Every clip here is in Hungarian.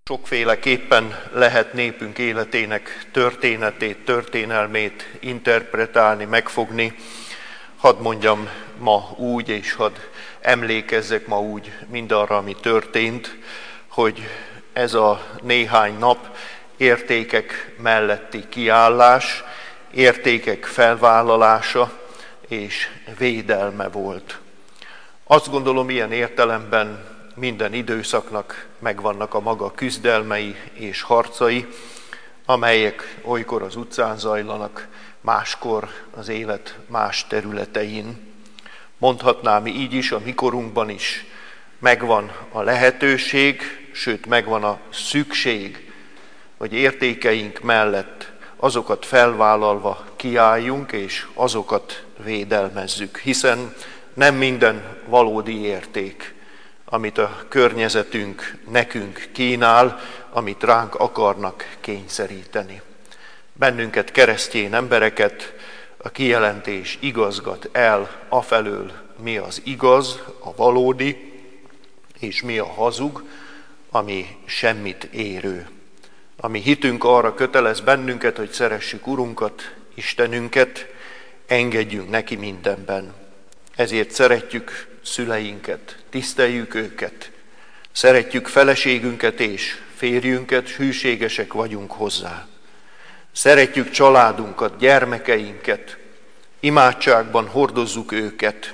Sokféleképpen lehet népünk életének történetét, történelmét interpretálni, megfogni. Hadd mondjam ma úgy, és hadd emlékezzek ma úgy mindarra, ami történt, hogy ez a néhány nap értékek melletti kiállás, értékek felvállalása és védelme volt. Azt gondolom, ilyen értelemben minden időszaknak megvannak a maga küzdelmei és harcai, amelyek olykor az utcán zajlanak, máskor az élet más területein. Mondhatnám így is, a mikorunkban is megvan a lehetőség, sőt megvan a szükség, hogy értékeink mellett azokat felvállalva kiálljunk, és azokat védelmezzük, hiszen nem minden valódi érték, amit a környezetünk nekünk kínál, amit ránk akarnak kényszeríteni. Bennünket, keresztény embereket a kijelentés igazgat el afelől, mi az igaz, a valódi, és mi a hazug, ami semmit érő. Ami hitünk arra kötelez bennünket, hogy szeressük Urunkat, Istenünket, engedjünk neki mindenben. Ezért szeretjük szüleinket, tiszteljük őket, szeretjük feleségünket és férjünket, hűségesek vagyunk hozzá. Szeretjük családunkat, gyermekeinket, imádságban hordozzuk őket,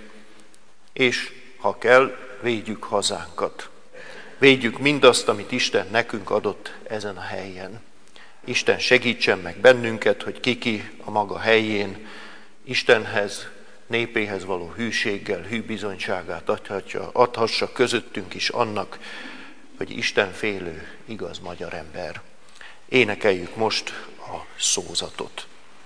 és ha kell, védjük hazánkat. Védjük mindazt, amit Isten nekünk adott ezen a helyen. Isten segítsen meg bennünket, hogy ki a maga helyén Istenhez, népéhez való hűséggel, hűbizonyságát adhassa közöttünk is annak, hogy Isten félő, igaz magyar ember. Énekeljük most a szózatot.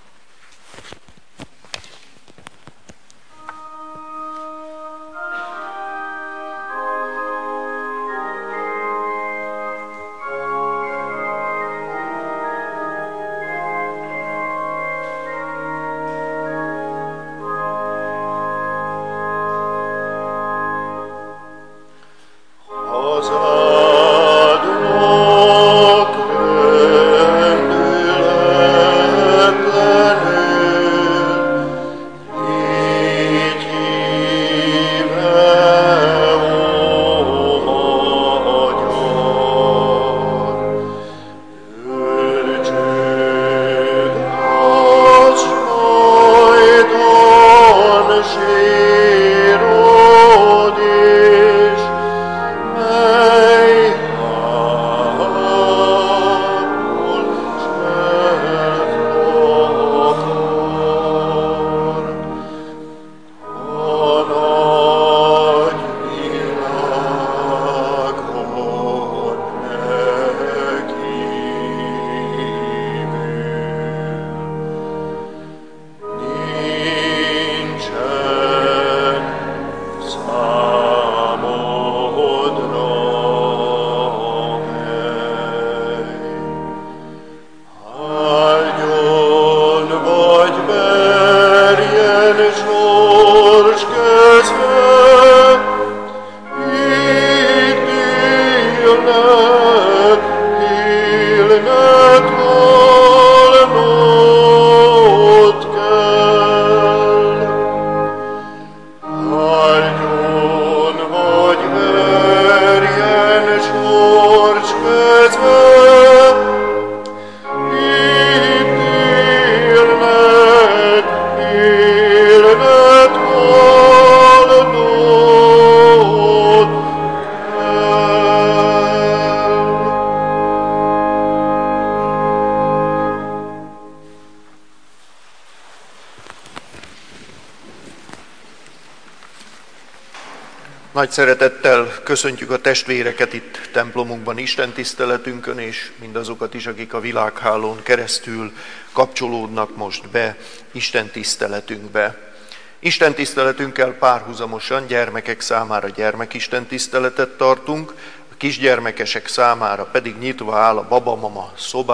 Nagy szeretettel köszöntjük a testvéreket itt templomunkban, istentiszteletünkön, és mindazokat is, akik a világhálón keresztül kapcsolódnak most be istentiszteletünkbe. Istentiszteletünkkel párhuzamosan gyermekek számára gyermekistentiszteletet tartunk, a kisgyermekesek számára pedig nyitva áll a babamama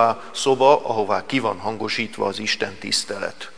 szoba, ahová ki van hangosítva az istentisztelet.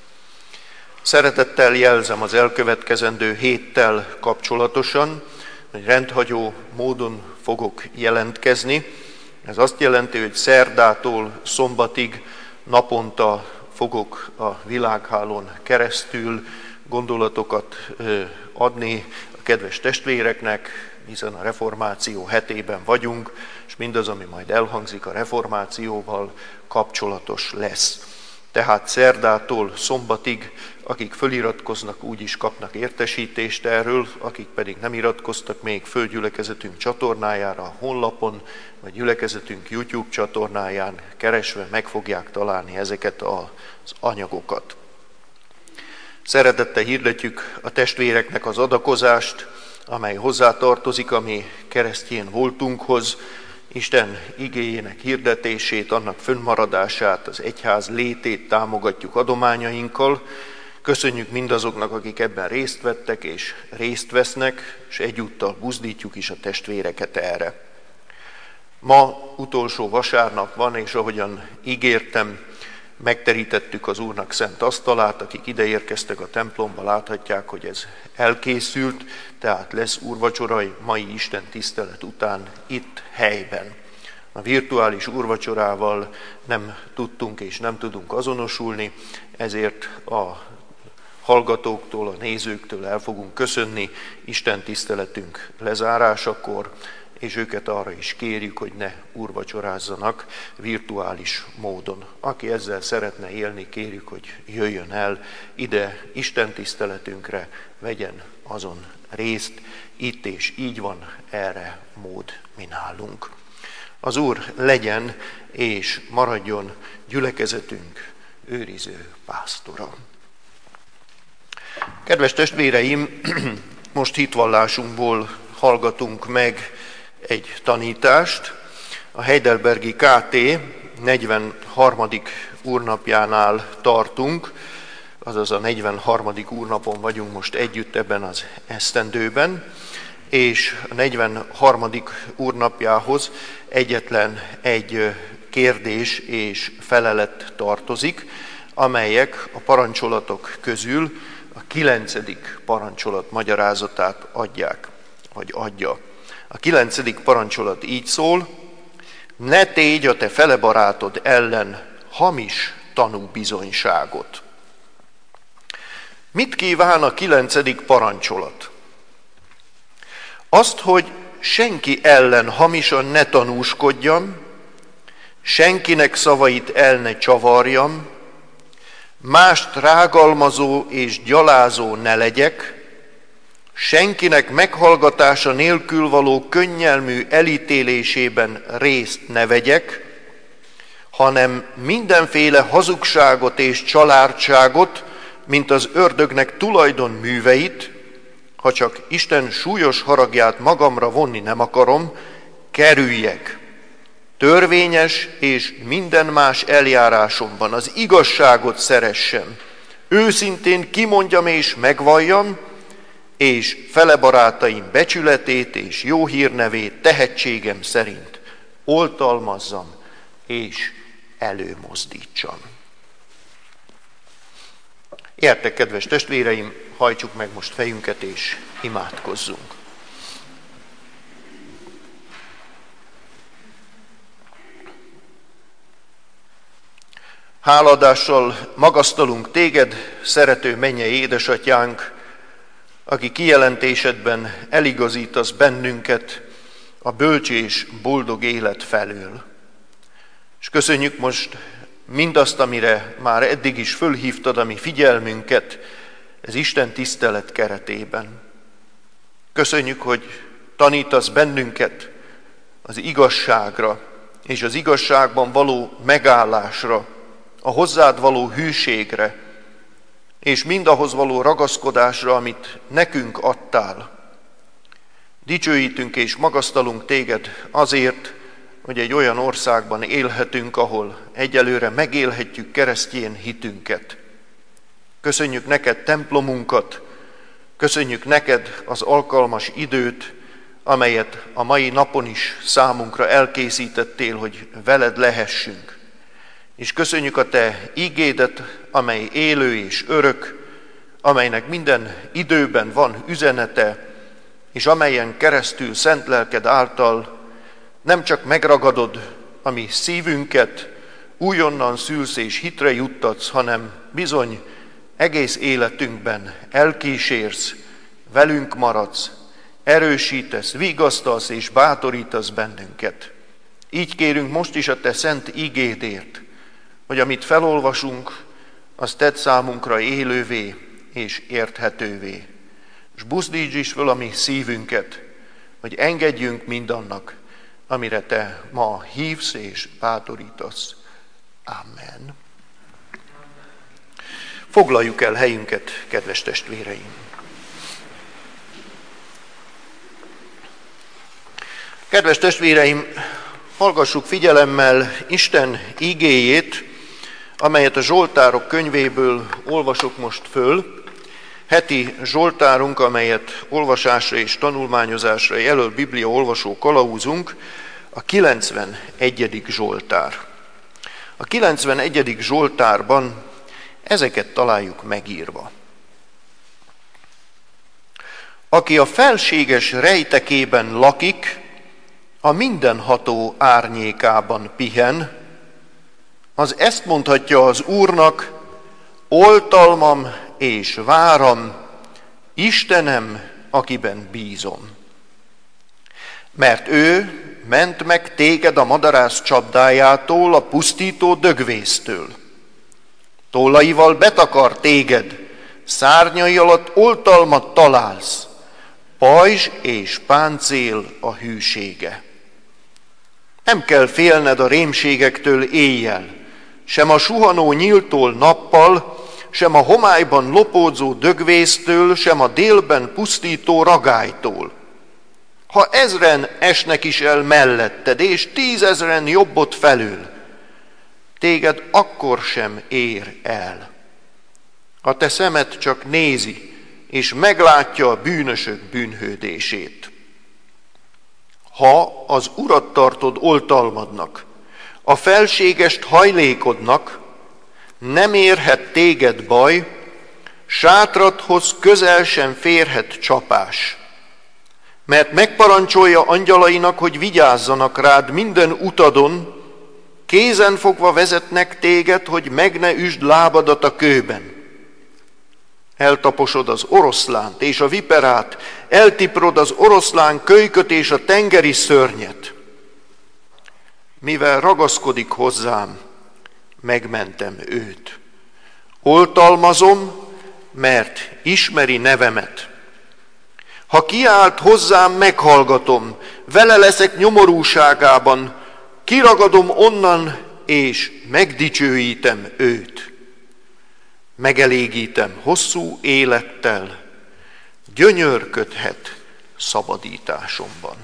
Szeretettel jelzem az elkövetkezendő héttel kapcsolatosan, hogy rendhagyó módon fogok jelentkezni, Ez azt jelenti, hogy szerdától szombatig naponta fogok a világhálón keresztül gondolatokat adni a kedves testvéreknek, hiszen a reformáció hetében vagyunk, és mindaz, ami majd elhangzik a reformációval kapcsolatos lesz. Tehát szerdától szombatig, akik föliratkoznak, úgy is kapnak értesítést erről, akik pedig nem iratkoztak még föl gyülekezetünk csatornájára a honlapon, vagy gyülekezetünk YouTube csatornáján keresve meg fogják találni ezeket az anyagokat. Szeretettel hirdetjük a testvéreknek az adakozást, amely hozzátartozik a mi keresztjén voltunkhoz, Isten igéjének hirdetését, annak fönnmaradását, az egyház létét támogatjuk adományainkkal. Köszönjük mindazoknak, akik ebben részt vettek és részt vesznek, és egyúttal buzdítjuk is a testvéreket erre. Ma utolsó vasárnap van, és ahogyan ígértem, megterítettük az Úrnak szent asztalát, akik ide érkeztek a templomba, láthatják, hogy ez elkészült, tehát lesz úrvacsorai mai Isten tisztelet után itt helyben. A virtuális úrvacsorával nem tudtunk és nem tudunk azonosulni, ezért a hallgatóktól, a nézőktől el fogunk köszönni Isten tiszteletünk lezárásakor, és őket arra is kérjük, hogy ne úrvacsorázzanak virtuális módon. Aki ezzel szeretne élni, kérjük, hogy jöjjön el ide Isten tiszteletünkre, vegyen azon részt, itt és így van erre mód mi nálunk. Az Úr legyen és maradjon gyülekezetünk őriző pásztora. Kedves testvéreim, most hitvallásunkból hallgatunk meg egy tanítást. A Heidelbergi KT 43. úrnapjánál tartunk, azaz a 43. úrnapon vagyunk most együtt ebben az esztendőben, és a 43. úrnapjához egyetlen egy kérdés és felelet tartozik, amelyek a parancsolatok közül a 9. parancsolat magyarázatát adja. A 9. parancsolat így szól: ne tégy a te felebarátod ellen hamis tanúbizonyságot. Mit kíván a 9. parancsolat? Azt, hogy senki ellen hamisan ne tanúskodjam, senkinek szavait el ne csavarjam, mást rágalmazó és gyalázó ne legyek, senkinek meghallgatása nélkül való könnyelmű elítélésében részt ne vegyek, hanem mindenféle hazugságot és családságot, mint az ördögnek tulajdon műveit, ha csak Isten súlyos haragját magamra vonni nem akarom, kerüljek. Törvényes és minden más eljárásomban az igazságot szeressem, őszintén kimondjam és megvalljam, és felebarátaim becsületét és jó hírnevét tehetségem szerint oltalmazzam és előmozdítsam. Értek, kedves testvéreim, hajtsuk meg most fejünket és imádkozzunk. Háladással magasztalunk téged, szerető mennyei édesatyánk, aki kijelentésedben eligazítasz bennünket a bölcs és boldog élet felől. És köszönjük most mindazt, amire már eddig is fölhívtad a mi figyelmünket, ez Isten tisztelet keretében. Köszönjük, hogy tanítasz bennünket az igazságra és az igazságban való megállásra, a hozzád való hűségre, és mindahhoz való ragaszkodásra, amit nekünk adtál. Dicsőítünk és magasztalunk téged azért, hogy egy olyan országban élhetünk, ahol egyelőre megélhetjük keresztjén hitünket. Köszönjük neked templomunkat, köszönjük neked az alkalmas időt, amelyet a mai napon is számunkra elkészítettél, hogy veled lehessünk. És köszönjük a te ígédet, amely élő és örök, amelynek minden időben van üzenete, és amelyen keresztül szent lelked által nem csak megragadod a mi szívünket, újonnan szülsz és hitre juttatsz, hanem bizony egész életünkben elkísérsz, velünk maradsz, erősítesz, vigasztalsz és bátorítasz bennünket. Így kérünk most is a te szent igédért, hogy amit felolvasunk, azt tedd számunkra élővé és érthetővé. És buzdíts is föl a mi szívünket, hogy engedjünk mindannak, amire te ma hívsz és bátorítasz. Amen. Foglaljuk el helyünket, kedves testvéreim! Kedves testvéreim, hallgassuk figyelemmel Isten igéjét, amelyet a Zsoltárok könyvéből olvasok most föl. Heti Zsoltárunk, amelyet olvasásra és tanulmányozásra jelöl Biblia olvasó kalauzunk, a 91. Zsoltár. A 91. Zsoltárban ezeket találjuk megírva. Aki a felséges rejtekében lakik, a mindenható árnyékában pihen, az ezt mondhatja az Úrnak: oltalmam és váram, Istenem, akiben bízom. Mert ő ment meg téged a madarász csapdájától, a pusztító dögvésztől. Tollaival betakar téged, szárnyai alatt oltalmat találsz, pajzs és páncél a hűsége. Nem kell félned a rémségektől éjjel, sem a suhanó nyíltól nappal, sem a homályban lopódzó dögvésztől, sem a délben pusztító ragálytól. Ha 1000 esnek is el melletted, és 10 000 jobbot felül, téged akkor sem ér el. A te szemed csak nézi, és meglátja a bűnösök bűnhődését. Ha az Urat tartod oltalmadnak, a felségest hajlékodnak, nem érhet téged baj, sátradhoz közel sem férhet csapás. Mert megparancsolja angyalainak, hogy vigyázzanak rád minden utadon, kézen fogva vezetnek téged, hogy meg ne üsd lábadat a kőben. Eltaposod az oroszlánt és a viperát, eltiprod az oroszlán kölyköt és a tengeri szörnyet. Mivel ragaszkodik hozzám, megmentem őt. Oltalmazom, mert ismeri nevemet. Ha kiált hozzám, meghallgatom, vele leszek nyomorúságában, kiragadom onnan, és megdicsőítem őt. Megelégítem hosszú élettel, gyönyörködhet szabadításomban.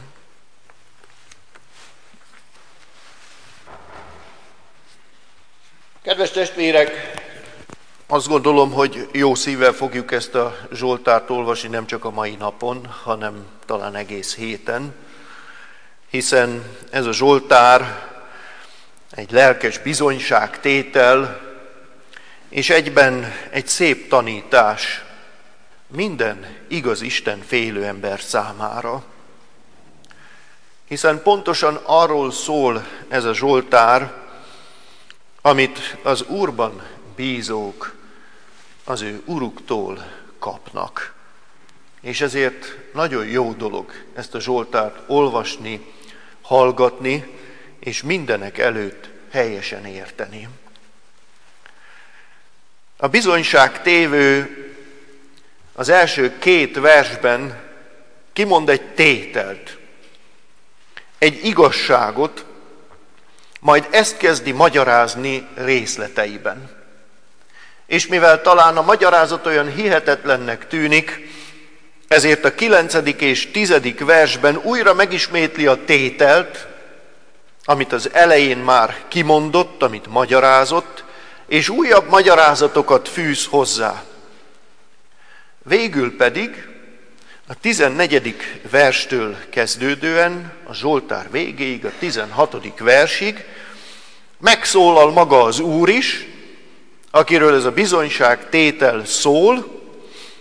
Kedves testvérek, azt gondolom, hogy jó szívvel fogjuk ezt a Zsoltárt olvasni nem csak a mai napon, hanem talán egész héten, hiszen ez a Zsoltár egy lelkes bizonyságtétel, és egyben egy szép tanítás minden igaz Isten félő ember számára. Hiszen pontosan arról szól ez a Zsoltár, amit az Úrban bízók az ő Uruktól kapnak. És ezért nagyon jó dolog ezt a Zsoltárt olvasni, hallgatni, és mindenek előtt helyesen érteni. A bizonyságtévő az első 2 versben kimond egy tételt, egy igazságot, majd ezt kezdi magyarázni részleteiben. És mivel talán a magyarázat olyan hihetetlennek tűnik, ezért a 9. és 10. versben újra megismétli a tételt, amit az elején már kimondott, amit magyarázott, és újabb magyarázatokat fűz hozzá. Végül pedig a 14. verstől kezdődően, a Zsoltár végéig, a 16. versig megszólal maga az Úr is, akiről ez a bizonyságtétel szól,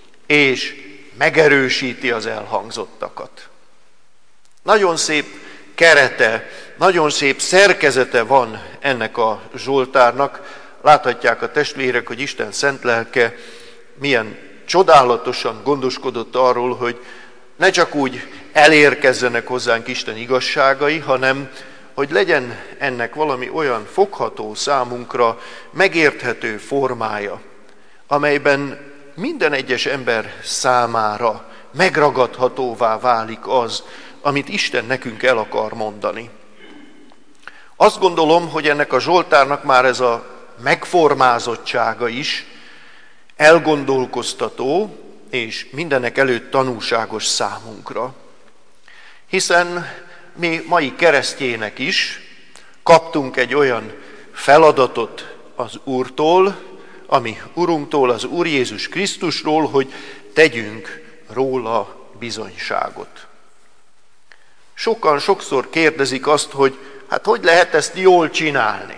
és megerősíti az elhangzottakat. Nagyon szép kerete, nagyon szép szerkezete van ennek a Zsoltárnak. Láthatják a testvérek, hogy Isten szent lelke milyen csodálatosan gondoskodott arról, hogy ne csak úgy elérkezzenek hozzánk Isten igazságai, hanem hogy legyen ennek valami olyan fogható számunkra, megérthető formája, amelyben minden egyes ember számára megragadhatóvá válik az, amit Isten nekünk el akar mondani. Azt gondolom, hogy ennek a Zsoltárnak már ez a megformázottsága is elgondolkoztató, és mindenek előtt tanúságos számunkra. Hiszen mi mai keresztjének is kaptunk egy olyan feladatot az Úrtól, ami Urunktól, az Úr Jézus Krisztusról, hogy tegyünk róla bizonyságot. Sokan sokszor kérdezik azt, hogy hát hogy lehet ezt jól csinálni?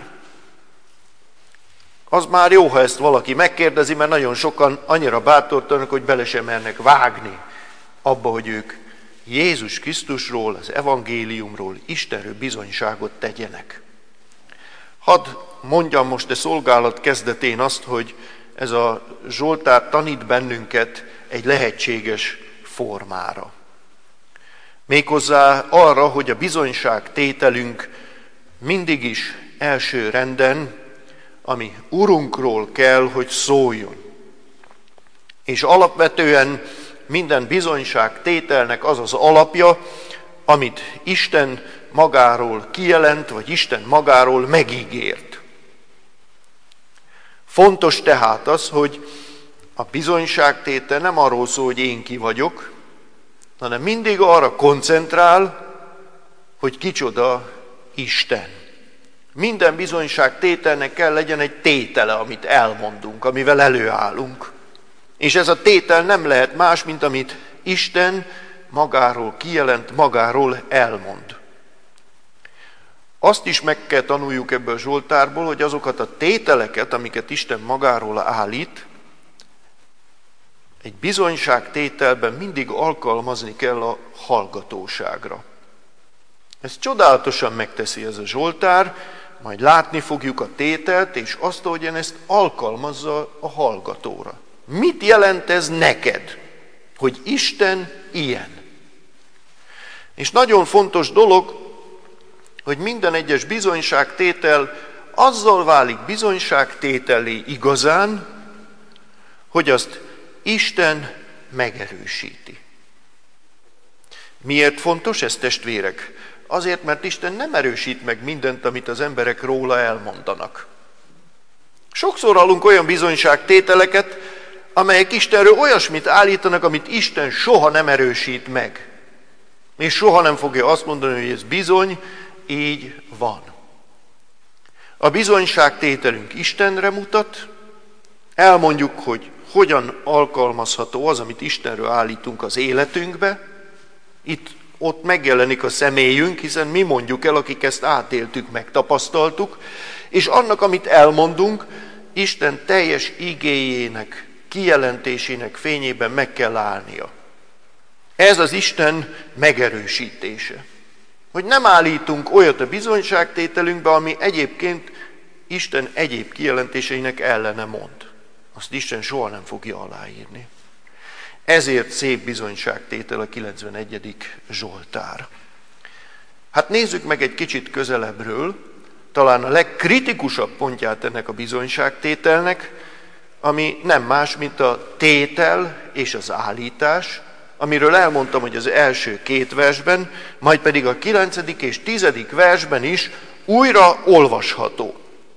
Az már jó, ha ezt valaki megkérdezi, mert nagyon sokan annyira bátortalanok, hogy bele sem mernek vágni abba, hogy ők Jézus Krisztusról, az evangéliumról, Istenről bizonyságot tegyenek. Hadd mondjam most a szolgálat kezdetén azt, hogy ez a Zsoltár tanít bennünket egy lehetséges formára. Méghozzá arra, hogy a bizonyságtételünk mindig is első renden, ami Urunkról kell, hogy szóljon. És alapvetően minden bizonyságtételnek az az alapja, amit Isten magáról kijelent, vagy Isten magáról megígért. Fontos tehát az, hogy a bizonyságtétel nem arról szól, hogy én ki vagyok, hanem mindig arra koncentrál, hogy kicsoda Isten. Minden bizonyságtételnek kell legyen egy tétele, amit elmondunk, amivel előállunk. És ez a tétel nem lehet más, mint amit Isten magáról kijelent, magáról elmond. Azt is meg kell tanuljuk ebből a Zsoltárból, hogy azokat a tételeket, amiket Isten magáról állít, egy bizonyságtételben mindig alkalmazni kell a hallgatóságra. Ezt csodálatosan megteszi ez a Zsoltár, majd látni fogjuk a tételt, és azt, ahogyan ezt alkalmazza a hallgatóra. Mit jelent ez neked, hogy Isten ilyen? És nagyon fontos dolog, hogy minden egyes bizonyságtétel azzal válik bizonyságtétellé igazán, hogy azt Isten megerősíti. Miért fontos ez, testvérek? Azért, mert Isten nem erősít meg mindent, amit az emberek róla elmondanak. Sokszor hallunk olyan bizonyságtételeket, amelyek Istenről olyasmit állítanak, amit Isten soha nem erősít meg. És soha nem fogja azt mondani, hogy ez bizony így van. A bizonyságtételünk Istenre mutat, elmondjuk, hogy hogyan alkalmazható az, amit Istenről állítunk az életünkbe. Ott megjelenik a személyünk, hiszen mi mondjuk el, akik ezt átéltük, megtapasztaltuk, és annak, amit elmondunk, Isten teljes igéjének, kijelentésének fényében meg kell állnia. Ez az Isten megerősítése. Hogy nem állítunk olyat a bizonyságtételünkbe, ami egyébként Isten egyéb kijelentéseinek ellene mond. Azt Isten soha nem fogja aláírni. Ezért szép bizonyságtétel a 91. Zsoltár. Hát nézzük meg egy kicsit közelebbről, talán a legkritikusabb pontját ennek a bizonyságtételnek, ami nem más, mint a tétel és az állítás, amiről elmondtam, hogy az első 2 versben, majd pedig a 9. és 10. versben is újra olvasható.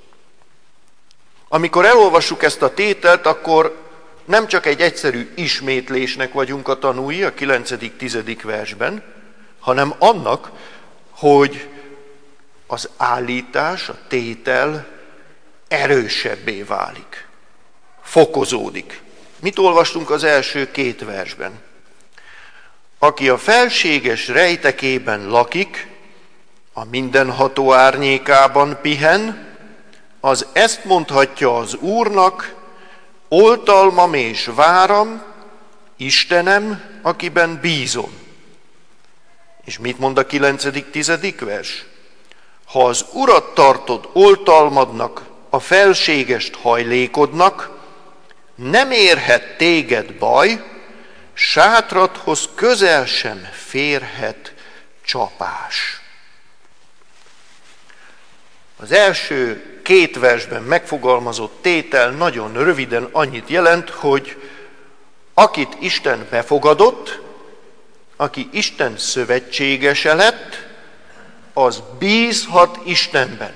Amikor elolvassuk ezt a tételt, akkor nem csak egy egyszerű ismétlésnek vagyunk a tanúi a 9.-10. versben, hanem annak, hogy az állítás, a tétel erősebbé válik, fokozódik. Mit olvastunk az első 2 versben? Aki a felséges rejtekében lakik, a mindenható árnyékában pihen, az ezt mondhatja az Úrnak: oltalmam és váram, Istenem, akiben bízom. És mit mond a 9.-10. vers? Ha az Urat tartod oltalmadnak, a felségest hajlékodnak, nem érhet téged baj, sátradhoz közel sem férhet csapás. Az első 2 versben megfogalmazott tétel nagyon röviden annyit jelent, hogy akit Isten befogadott, aki Isten szövetségese lett, az bízhat Istenben.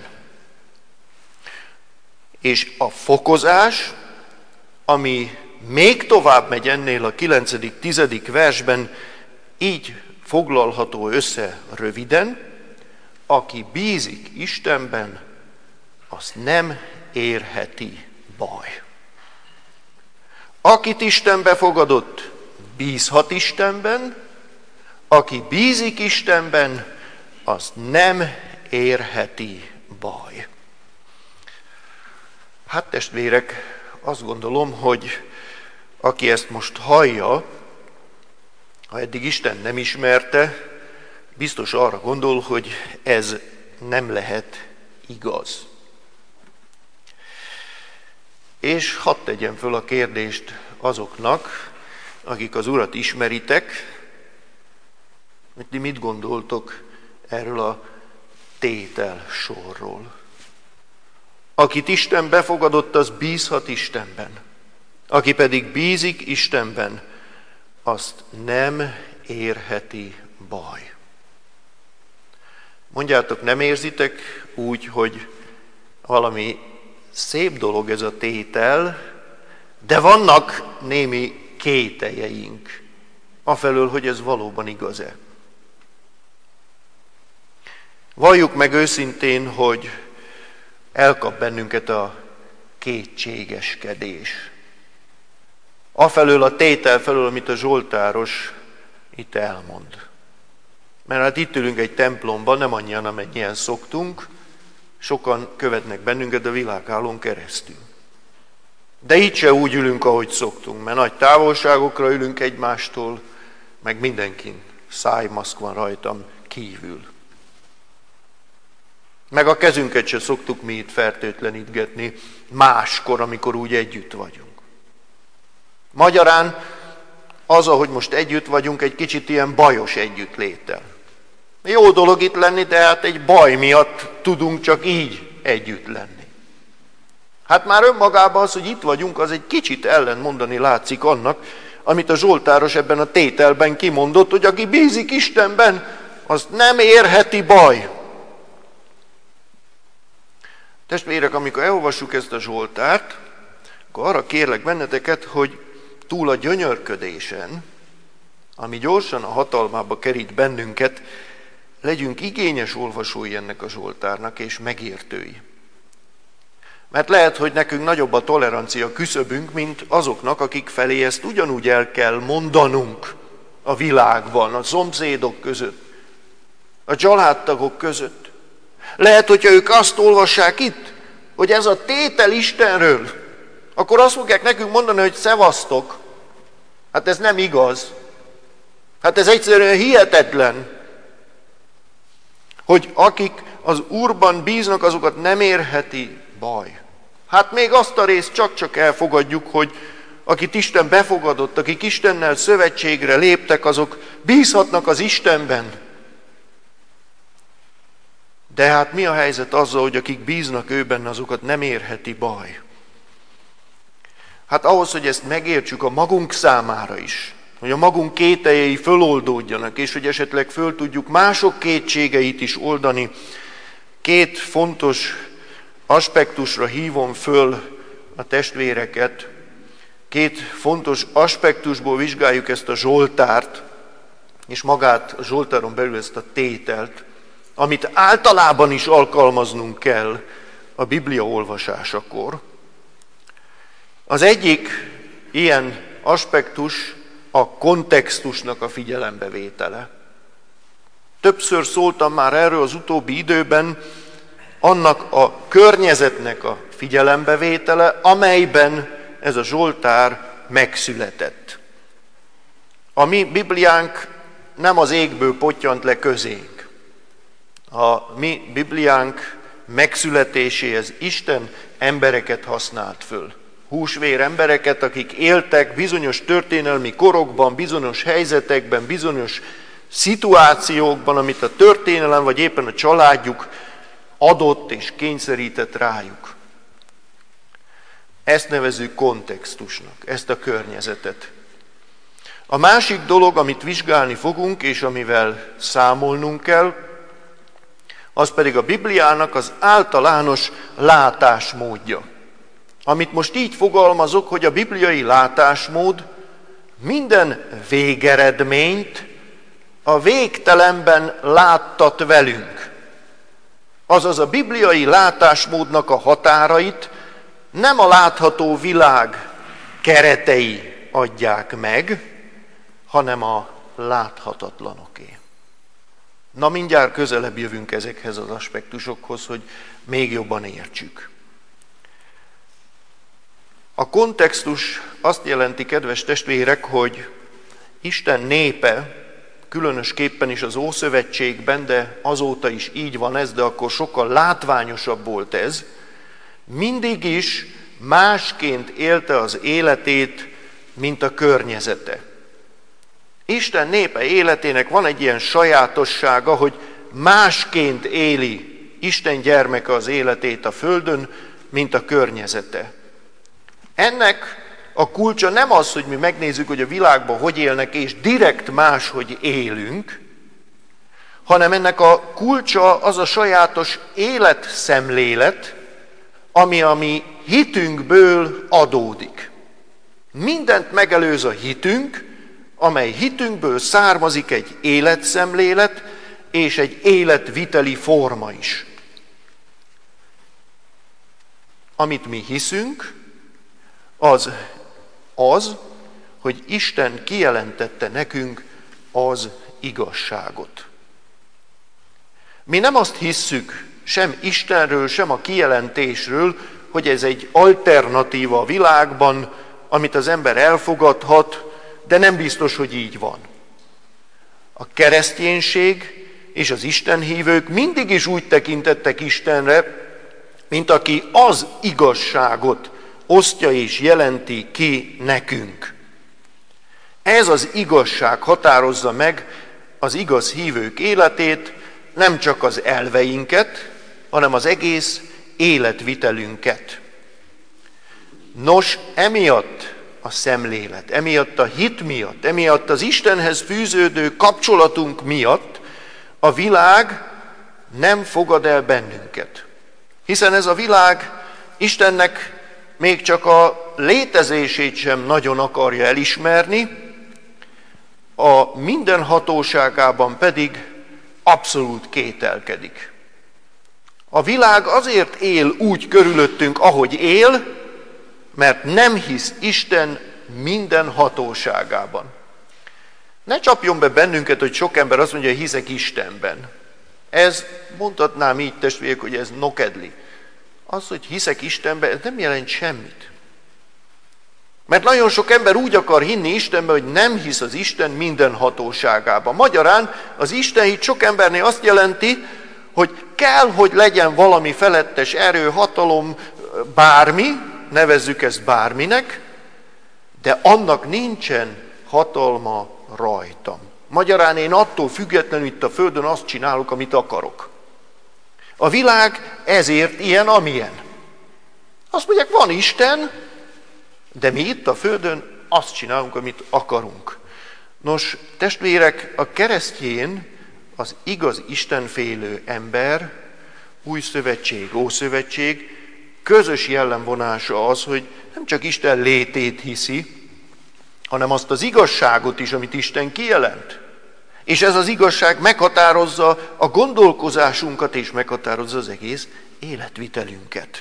És a fokozás, ami még tovább megy ennél a 9.-10. versben, így foglalható össze röviden: aki bízik Istenben, azt nem érheti baj. Akit Isten befogadott, bízhat Istenben, aki bízik Istenben, azt nem érheti baj. Hát testvérek, azt gondolom, hogy aki ezt most hallja, ha eddig Isten nem ismerte, biztos arra gondol, hogy ez nem lehet igaz. És hadd tegyem föl a kérdést azoknak, akik az Urat ismeritek, hogy ti mit gondoltok erről a tétel sorról. Akit Isten befogadott, az bízhat Istenben. Aki pedig bízik Istenben, azt nem érheti baj. Mondjátok, nem érzitek úgy, hogy valami szép dolog ez a tétel, de vannak némi kételyeink afelől, hogy ez valóban igaz-e. Valljuk meg őszintén, hogy elkap bennünket a kétségeskedés. Afelől a tétel felől, amit a zsoltáros itt elmond. Mert hát itt ülünk egy templomban, nem annyian, amennyien szoktunk, sokan követnek bennünket a világhálón keresztül. De itt se úgy ülünk, ahogy szoktunk, mert nagy távolságokra ülünk egymástól, meg mindenkin szájmaszk van rajtam kívül. Meg a kezünket se szoktuk mi itt fertőtlenítgetni máskor, amikor úgy együtt vagyunk. Magyarán az, ahogy most együtt vagyunk, egy kicsit ilyen bajos együttléttel. Jó dolog itt lenni, de hát egy baj miatt tudunk csak így együtt lenni. Hát már önmagában az, hogy itt vagyunk, az egy kicsit ellentmondani látszik annak, amit a zsoltáros ebben a tételben kimondott, hogy aki bízik Istenben, az nem érheti baj. Testvérek, amikor elolvassuk ezt a zsoltárt, akkor arra kérlek benneteket, hogy túl a gyönyörködésen, ami gyorsan a hatalmába kerít bennünket, legyünk igényes olvasói ennek a zsoltárnak és megértői. Mert lehet, hogy nekünk nagyobb a tolerancia küszöbünk, mint azoknak, akik felé ezt ugyanúgy el kell mondanunk a világban, a szomszédok között, a családtagok között. Lehet, hogyha ők azt olvassák itt, hogy ez a tétel Istenről, akkor azt fogják nekünk mondani, hogy szevasztok. Hát ez nem igaz. Hát ez egyszerűen hihetetlen, hogy akik az Úrban bíznak, azokat nem érheti baj. Hát még azt a részt csak elfogadjuk, hogy akit Isten befogadott, akik Istennel szövetségre léptek, azok bízhatnak az Istenben. De hát mi a helyzet azzal, hogy akik bíznak őben, azokat nem érheti baj? Hát ahhoz, hogy ezt megértsük a magunk számára is, hogy a magunk kételjei föloldódjanak, és hogy esetleg föl tudjuk mások kétségeit is oldani, 2 fontos aspektusra hívom föl a testvéreket. 2 fontos aspektusból vizsgáljuk ezt a zsoltárt, és magát a zsoltáron belül ezt a tételt, amit általában is alkalmaznunk kell a Biblia olvasásakor. Az egyik ilyen aspektus a kontextusnak a figyelembevétele. Többször szóltam már erről az utóbbi időben, annak a környezetnek a figyelembevétele, amelyben ez a zsoltár megszületett. A mi Bibliánk nem az égből pottyant le közénk. A mi Bibliánk megszületéséhez Isten embereket használt föl. Húsvér embereket, akik éltek bizonyos történelmi korokban, bizonyos helyzetekben, bizonyos szituációkban, amit a történelem vagy éppen a családjuk adott és kényszerített rájuk. Ezt nevezzük kontextusnak, ezt a környezetet. A másik dolog, amit vizsgálni fogunk, és amivel számolnunk kell, az pedig a Bibliának az általános látásmódja. Amit most így fogalmazok, hogy a bibliai látásmód minden végeredményt a végtelenben láttat velünk. Azaz a bibliai látásmódnak a határait nem a látható világ keretei adják meg, hanem a láthatatlanoké. Na, mindjárt közelebb jövünk ezekhez az aspektusokhoz, hogy még jobban értsük. A kontextus azt jelenti, kedves testvérek, hogy Isten népe, különösképpen is az Ószövetségben, de azóta is így van ez, de akkor sokkal látványosabb volt ez, mindig is másként élte az életét, mint a környezete. Isten népe életének van egy ilyen sajátossága, hogy másként éli Isten gyermeke az életét a földön, mint a környezete. Ennek a kulcsa nem az, hogy mi megnézzük, hogy a világban hogy élnek, és direkt máshogy élünk, hanem ennek a kulcsa az a sajátos életszemlélet, ami a mi hitünkből adódik. Mindent megelőz a hitünk, amely hitünkből származik egy életszemlélet és egy életviteli forma is. Amit mi hiszünk, az, hogy Isten kijelentette nekünk az igazságot. Mi nem azt hisszük sem Istenről, sem a kijelentésről, hogy ez egy alternatíva a világban, amit az ember elfogadhat, de nem biztos, hogy így van. A kereszténység és az istenhívők mindig is úgy tekintettek Istenre, mint aki az igazságot osztja és jelenti ki nekünk. Ez az igazság határozza meg az igaz hívők életét, nem csak az elveinket, hanem az egész életvitelünket. Nos, emiatt a szemlélet, emiatt a hit miatt, emiatt az Istenhez fűződő kapcsolatunk miatt a világ nem fogad el bennünket. Hiszen ez a világ Istennek még csak a létezését sem nagyon akarja elismerni, a mindenhatóságában pedig abszolút kételkedik. A világ azért él úgy körülöttünk, ahogy él, mert nem hisz Isten minden hatóságában. Ne csapjon be bennünket, hogy sok ember azt mondja, hogy hiszek Istenben. Ez, mondhatnám így, testvérek, hogy ez nokedli. Az, hogy hiszek Istenben, ez nem jelent semmit. Mert nagyon sok ember úgy akar hinni Istenben, hogy nem hisz az Isten minden hatóságában. Magyarán az istenhit sok embernél azt jelenti, hogy kell, hogy legyen valami felettes erő, hatalom, bármi, nevezzük ezt bárminek, de annak nincsen hatalma rajtam. Magyarán én attól függetlenül itt a földön azt csinálok, amit akarok. A világ ezért ilyen, amilyen. Azt mondják, van Isten, de mi itt a földön azt csinálunk, amit akarunk. Nos, testvérek, a keresztjén az igaz istenfélő ember, új szövetség, ószövetség, közös jellemvonása az, hogy nem csak Isten létét hiszi, hanem azt az igazságot is, amit Isten kijelent. És ez az igazság meghatározza a gondolkozásunkat, és meghatározza az egész életvitelünket.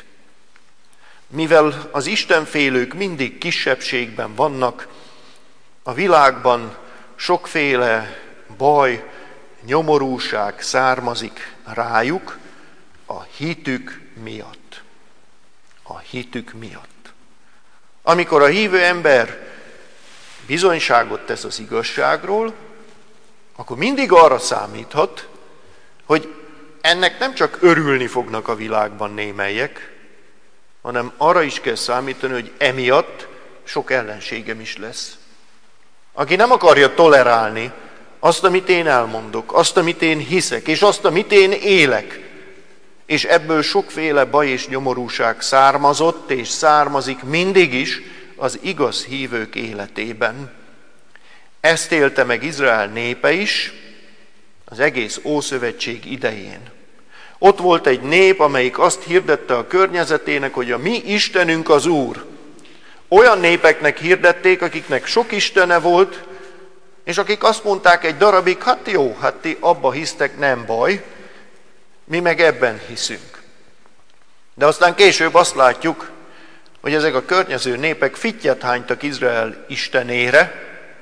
Mivel az istenfélők mindig kisebbségben vannak, a világban sokféle baj, nyomorúság származik rájuk a hitük miatt. A hitük miatt. Amikor a hívő ember bizonyságot tesz az igazságról, akkor mindig arra számíthat, hogy ennek nem csak örülni fognak a világban némelyek, hanem arra is kell számítani, hogy emiatt sok ellenségem is lesz. Aki nem akarja tolerálni azt, amit én elmondok, azt, amit én hiszek, és azt, amit én élek, és ebből sokféle baj és nyomorúság származott, és származik mindig is az igaz hívők életében. Ezt élte meg Izrael népe is az egész Ószövetség idején. Ott volt egy nép, amelyik azt hirdette a környezetének, hogy a mi Istenünk az Úr. Olyan népeknek hirdették, akiknek sok istene volt, és akik azt mondták egy darabig, hát jó, hát ti abba hisztek, nem baj, mi meg ebben hiszünk. De aztán később azt látjuk, hogy ezek a környező népek fittyet hánytak Izrael istenére,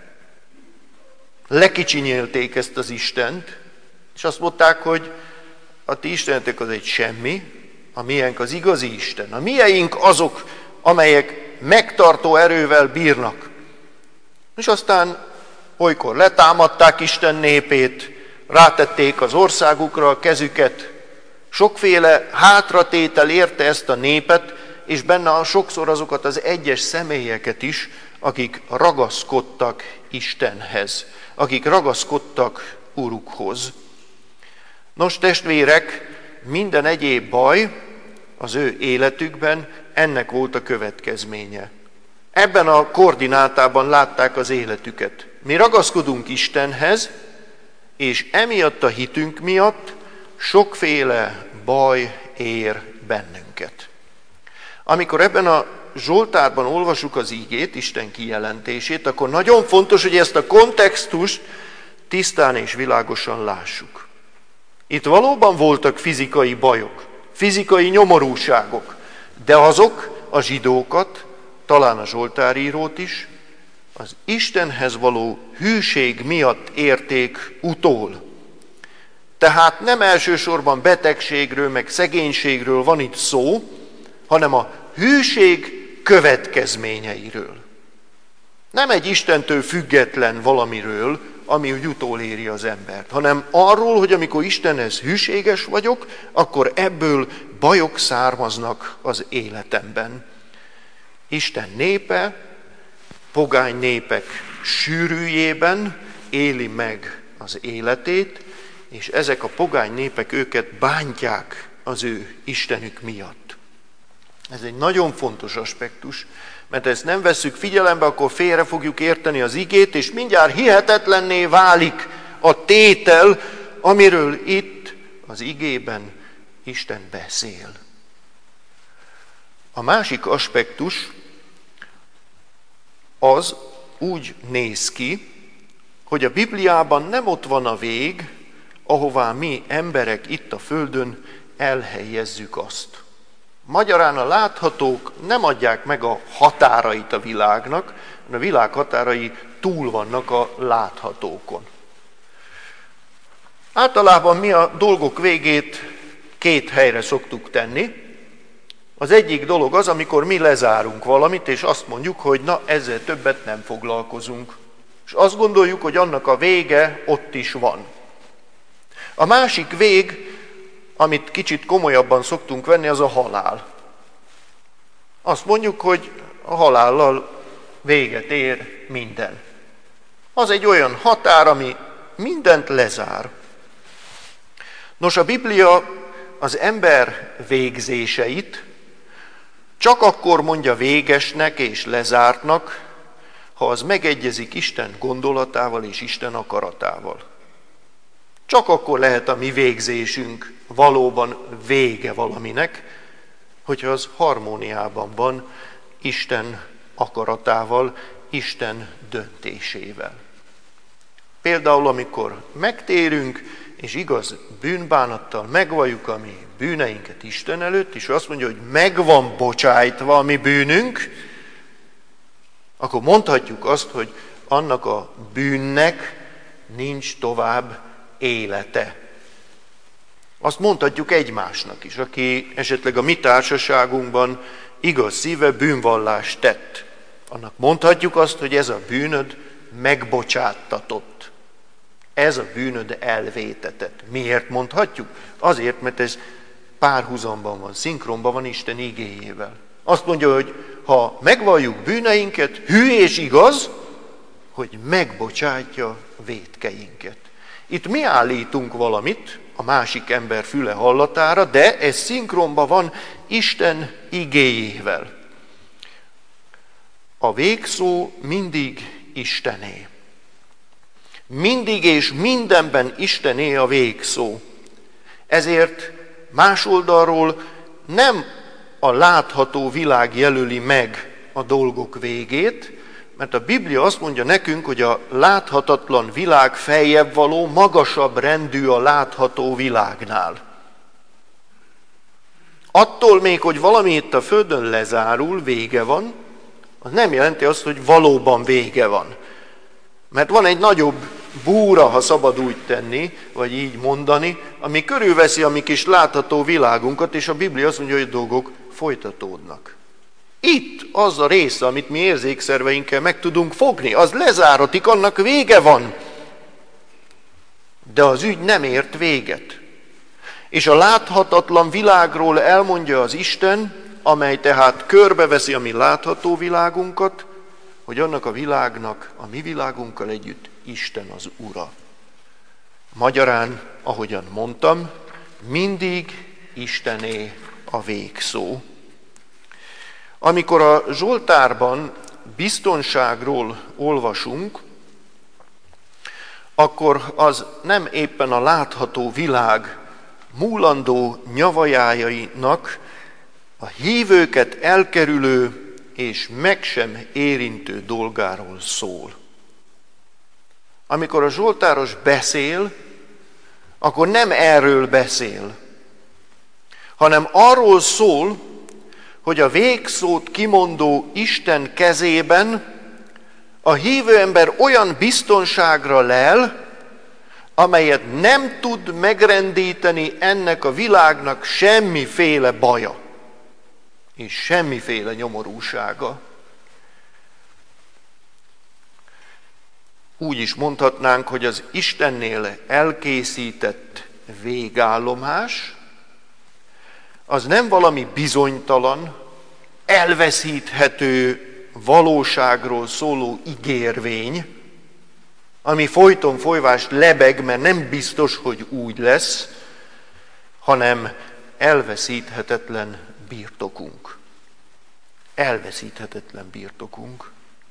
lekicsinyélték ezt az Istent, és azt mondták, hogy a ti istenetek az egy semmi, a miénk az igazi Isten. A mieink azok, amelyek megtartó erővel bírnak. És aztán olykor letámadták Isten népét, rátették az országukra a kezüket, sokféle hátratétel érte ezt a népet, és benne sokszor azokat az egyes személyeket is, akik ragaszkodtak Istenhez, akik ragaszkodtak Urukhoz. Nos, testvérek, minden egyéb baj az ő életükben ennek volt a következménye. Ebben a koordinátában látták az életüket. Mi ragaszkodunk Istenhez, és emiatt a hitünk miatt sokféle baj ér bennünket. Amikor ebben a Zsoltárban olvasjuk az ígét, Isten kijelentését, akkor nagyon fontos, hogy ezt a kontextust tisztán és világosan lássuk. Itt valóban voltak fizikai bajok, fizikai nyomorúságok, de azok a zsidókat, talán a Zsoltárírót is, az Istenhez való hűség miatt érték utól. Tehát nem elsősorban betegségről, meg szegénységről van itt szó, hanem a hűség következményeiről. Nem egy Istentől független valamiről, ami úgy utoléri az embert, hanem arról, hogy amikor Istenhez hűséges vagyok, akkor ebből bajok származnak az életemben. Isten népe, pogány népek sűrűjében éli meg az életét, és ezek a pogány népek őket bántják az ő Istenük miatt. Ez egy nagyon fontos aspektus, mert ezt nem vesszük figyelembe, akkor félre fogjuk érteni az igét, és mindjárt hihetetlenné válik a tétel, amiről itt az igében Isten beszél. A másik aspektus az úgy néz ki, hogy a Bibliában nem ott van a vég, ahová mi emberek itt a földön elhelyezzük azt. Magyarán a láthatók nem adják meg a határait a világnak, hanem a világ határai túl vannak a láthatókon. Általában mi a dolgok végét két helyre szoktuk tenni. Az egyik dolog az, amikor mi lezárunk valamit, és azt mondjuk, hogy na, ezzel többet nem foglalkozunk. És azt gondoljuk, hogy annak a vége ott is van. A másik vég, amit kicsit komolyabban szoktunk venni, az a halál. Azt mondjuk, hogy a halállal véget ér minden. Az egy olyan határ, ami mindent lezár. Nos, a Biblia az ember végzéseit csak akkor mondja végesnek és lezártnak, ha az megegyezik Isten gondolatával és Isten akaratával. Csak akkor lehet a mi végzésünk valóban vége valaminek, hogyha az harmóniában van Isten akaratával, Isten döntésével. Például, amikor megtérünk, és igaz bűnbánattal megvalljuk a mi bűneinket Isten előtt, és azt mondja, hogy meg van bocsájtva a mi bűnünk, akkor mondhatjuk azt, hogy annak a bűnnek nincs tovább élete. Azt mondhatjuk egymásnak is, aki esetleg a mi társaságunkban igaz szíve bűnvallást tett. Annak mondhatjuk azt, hogy ez a bűnöd megbocsáttatott. Ez a bűnöd elvétetett. Miért mondhatjuk? Azért, mert ez párhuzamban van, szinkronban van Isten igéjével. Azt mondja, hogy ha megvalljuk bűneinket, hű és igaz, hogy megbocsátja vétkeinket. Itt mi állítunk valamit a másik ember füle hallatára, de ez szinkronban van Isten igéjével. A végszó mindig Istené. Mindig és mindenben Istené a végszó. Ezért más oldalról nem a látható világ jelöli meg a dolgok végét, mert a Biblia azt mondja nekünk, hogy a láthatatlan világ feljebb való, magasabb rendű a látható világnál. Attól még, hogy valami itt a Földön lezárul, vége van, az nem jelenti azt, hogy valóban vége van. Mert van egy nagyobb búra, ha szabad úgy tenni, vagy így mondani, ami körülveszi a mi kis látható világunkat, és a Biblia azt mondja, hogy a dolgok folytatódnak. Itt az a része, amit mi érzékszerveinkkel meg tudunk fogni, az lezáratik, annak vége van. De az ügy nem ért véget. És a láthatatlan világról elmondja az Isten, amely tehát körbeveszi a mi látható világunkat, hogy annak a világnak, a mi világunkkal együtt Isten az Ura. Magyarán, ahogyan mondtam, mindig Istené a végszó. Amikor a Zsoltárban biztonságról olvasunk, akkor az nem éppen a látható világ múlandó nyavajájainak, a hívőket elkerülő és meg sem érintő dolgáról szól. Amikor a zsoltáros beszél, akkor nem erről beszél, hanem arról szól, hogy a végszót kimondó Isten kezében a hívő ember olyan biztonságra lel, amelyet nem tud megrendíteni ennek a világnak semmiféle baja és semmiféle nyomorúsága. Úgy is mondhatnánk, hogy az Istennél elkészített végállomás, az nem valami bizonytalan, elveszíthető valóságról szóló ígérvény, ami folyton folyvást lebeg, mert nem biztos, hogy úgy lesz, hanem elveszíthetetlen birtokunk. Elveszíthetetlen birtokunk.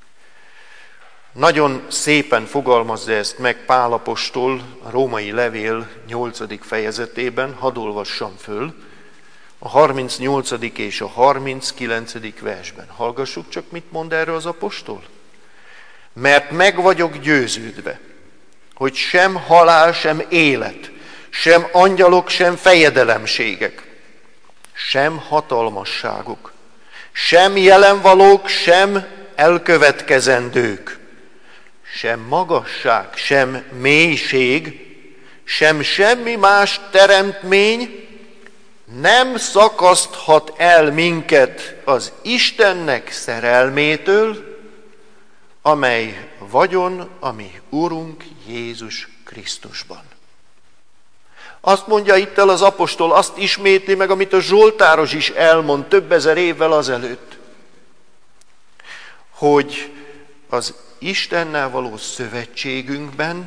Nagyon szépen fogalmazza ezt meg Pál apostol a római levél 8. fejezetében, hadd olvassam föl, a 38. és a 39. versben. Hallgassuk csak, mit mond erről az apostol. Mert meg vagyok győződve, hogy sem halál, sem élet, sem angyalok, sem fejedelemségek, sem hatalmasságok, sem jelenvalók, sem elkövetkezendők, sem magasság, sem mélység, sem semmi más teremtmény nem szakaszthat el minket az Istennek szerelmétől, amely vagyon a mi Urunk Jézus Krisztusban. Azt mondja itt el az apostol, azt ismétli meg, amit a zsoltáros is elmond több ezer évvel azelőtt, hogy az Istennel való szövetségünkben,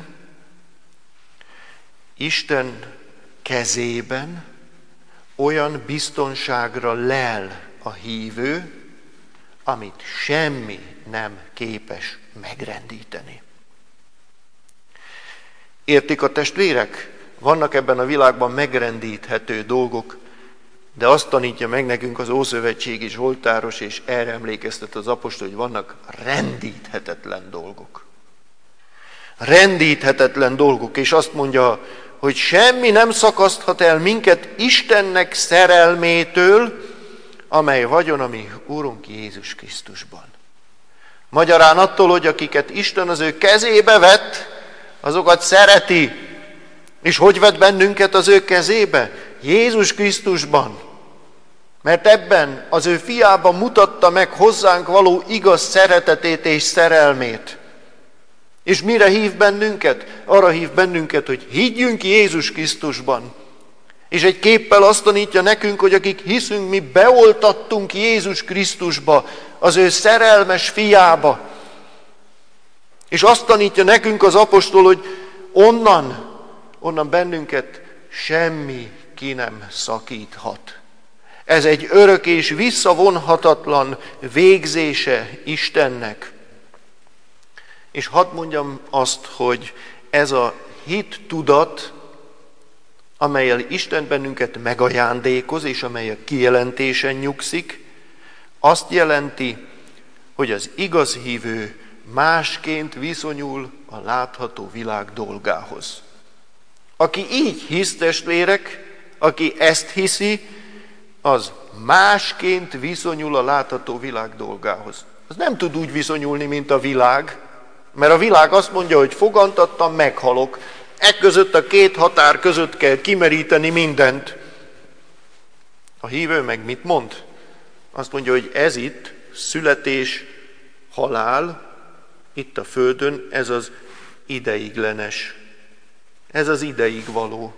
Isten kezében olyan biztonságra lel a hívő, amit semmi nem képes megrendíteni. Értik a testvérek? Vannak ebben a világban megrendíthető dolgok, de azt tanítja meg nekünk az ószövetségi zsoltáros, és erre emlékeztet az apostol, hogy vannak rendíthetetlen dolgok. Rendíthetetlen dolgok, és azt mondja, hogy semmi nem szakaszthat el minket Istennek szerelmétől, amely vagyon a mi Úrunk Jézus Krisztusban. Magyarán attól, hogy akiket Isten az ő kezébe vett, azokat szereti. És hogy vett bennünket az ő kezébe? Jézus Krisztusban. Mert ebben az ő fiában mutatta meg hozzánk való igaz szeretetét és szerelmét. És mire hív bennünket? Arra hív bennünket, hogy higgyünk Jézus Krisztusban. És egy képpel azt tanítja nekünk, hogy akik hiszünk, mi beoltattunk Jézus Krisztusba, az ő szerelmes fiába. És azt tanítja nekünk az apostol, hogy onnan bennünket semmi ki nem szakíthat. Ez egy örök és visszavonhatatlan végzése Istennek. És hadd mondjam azt, hogy ez a hit tudat, amellyel Isten bennünket megajándékoz, és amely a kijelentésen nyugszik, azt jelenti, hogy az igaz hívő másként viszonyul a látható világ dolgához. Aki így hisz, testvérek, aki ezt hiszi, az másként viszonyul a látható világ dolgához. Az nem tud úgy viszonyulni, mint a világ, mert a világ azt mondja, hogy fogantattam, meghalok. Ekközött a két határ között kell kimeríteni mindent. A hívő meg mit mond? Azt mondja, hogy ez itt születés, halál, itt a földön, ez az ideiglenes. Ez az ideig való.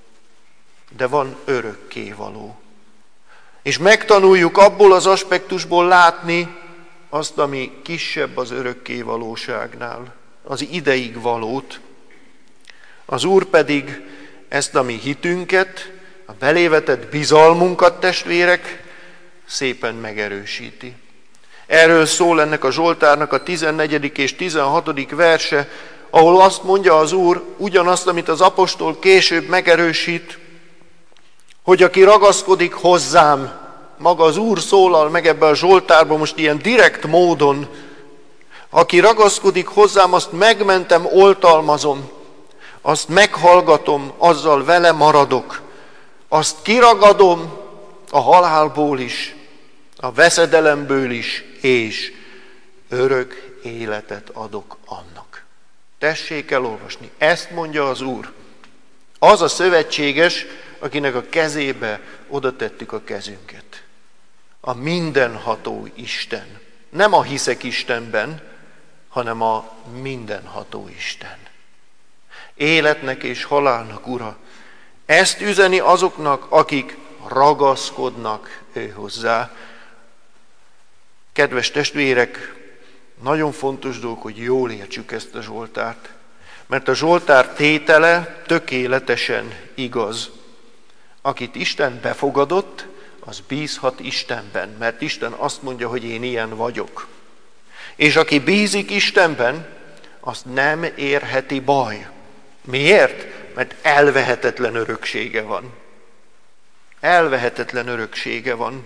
De van örökké való. És megtanuljuk abból az aspektusból látni azt, ami kisebb az örökké valóságnál, az ideig valót. Az Úr pedig ezt a mi hitünket, a belévetett bizalmunkat, testvérek, szépen megerősíti. Erről szól ennek a Zsoltárnak a 14. és 16. verse, ahol azt mondja az Úr ugyanazt, amit az apostol később megerősít, hogy aki ragaszkodik hozzám, maga az Úr szólal meg ebbe a Zsoltárba most ilyen direkt módon, aki ragaszkodik hozzám, azt megmentem, oltalmazom, azt meghallgatom, azzal vele maradok, azt kiragadom a halálból is, a veszedelemből is, és örök életet adok annak. Tessék elolvasni, ezt mondja az Úr. Az a szövetséges, akinek a kezébe oda tettük a kezünket. A mindenható Isten. Nem a hiszek Istenben, hanem a mindenható Isten. Életnek és halálnak Ura. Ezt üzeni azoknak, akik ragaszkodnak ő hozzá. Kedves testvérek, nagyon fontos dolog, hogy jól értsük ezt a Zsoltárt. Mert a Zsoltár tétele tökéletesen igaz. Akit Isten befogadott, az bízhat Istenben, mert Isten azt mondja, hogy én ilyen vagyok. És aki bízik Istenben, azt nem érheti baj. Miért? Mert elvehetetlen öröksége van. Elvehetetlen öröksége van.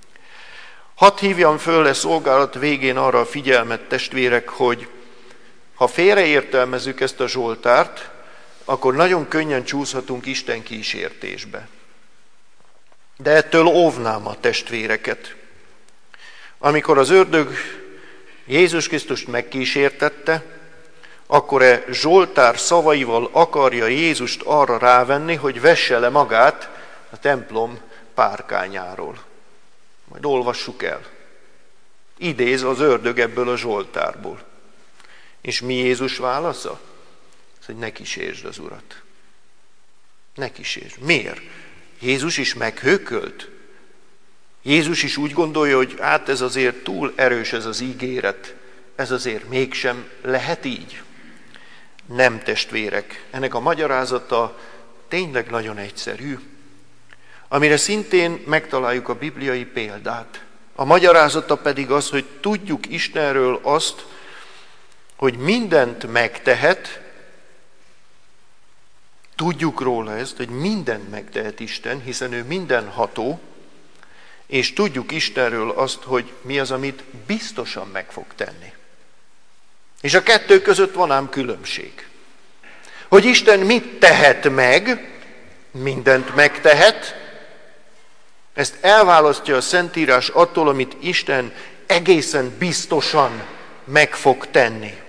Hadd hívjam föl a szolgálat végén arra a figyelmet, testvérek, hogy ha félreértelmezzük ezt a Zsoltárt, akkor nagyon könnyen csúszhatunk Isten kísértésbe. De ettől óvnám a testvéreket. Amikor az ördög Jézus Krisztust megkísértette, akkor Zsoltár szavaival akarja Jézust arra rávenni, hogy vesse le magát a templom párkányáról. Majd olvassuk el. Idéz az ördög ebből a Zsoltárból. És mi Jézus válasza? Az, hogy ne kísérsd az Urat. Ne kísérsd. Miért? Jézus is meghökölt. Jézus is úgy gondolja, hogy hát ez azért túl erős ez az ígéret. Ez azért mégsem lehet így. Nem, testvérek. Ennek a magyarázata tényleg nagyon egyszerű. Amire szintén megtaláljuk a bibliai példát. A magyarázata pedig az, hogy tudjuk Istenről azt, hogy mindent megtehet, tudjuk róla ezt, hogy mindent megtehet Isten, hiszen ő mindenható, és tudjuk Istenről azt, hogy mi az, amit biztosan meg fog tenni. És a kettő között van ám különbség. Hogy Isten mit tehet meg, mindent megtehet, ezt elválasztja a Szentírás attól, amit Isten egészen biztosan meg fog tenni.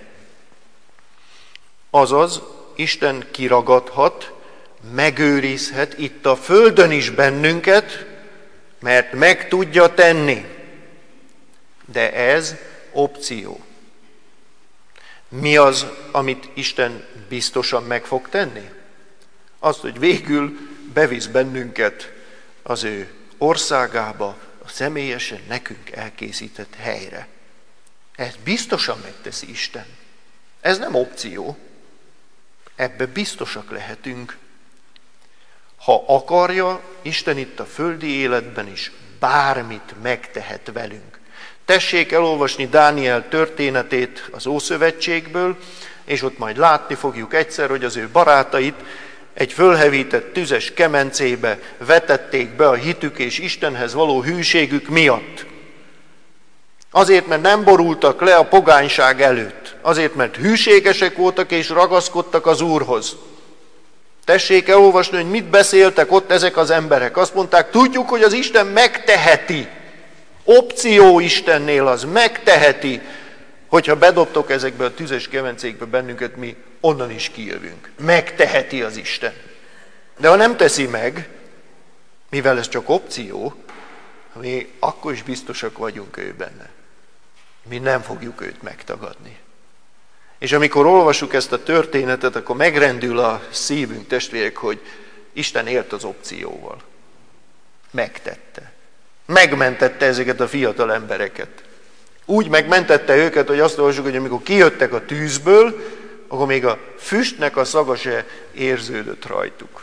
Azaz, Isten kiragadhat, megőrizhet itt a földön is bennünket, mert meg tudja tenni. De ez opció. Mi az, amit Isten biztosan meg fog tenni? Azt, hogy végül bevisz bennünket az ő országába, a személyesen nekünk elkészített helyre. Ezt biztosan megteszi Isten. Ez nem opció. Ebbe biztosak lehetünk. Ha akarja, Isten itt a földi életben is bármit megtehet velünk. Tessék elolvasni Dániel történetét az Ószövetségből, és ott majd látni fogjuk egyszer, hogy az ő barátait egy fölhevített tüzes kemencébe vetették be a hitük és Istenhez való hűségük miatt. Azért, mert nem borultak le a pogányság előtt. Azért, mert hűségesek voltak és ragaszkodtak az Úrhoz. Tessék elolvasni, hogy mit beszéltek ott ezek az emberek. Azt mondták, tudjuk, hogy az Isten megteheti. Opció Istennél az megteheti, hogyha bedobtok ezekbe a tüzes kemencékbe bennünket, mi onnan is kijövünk. Megteheti az Isten. De ha nem teszi meg, mivel ez csak opció, mi akkor is biztosak vagyunk ő benne. Mi nem fogjuk őt megtagadni. És amikor olvasjuk ezt a történetet, akkor megrendül a szívünk, testvérek, hogy Isten élt az opcióval. Megtette. Megmentette ezeket a fiatal embereket. Úgy megmentette őket, hogy azt olvasjuk, hogy amikor kijöttek a tűzből, akkor még a füstnek a szaga se érződött rajtuk.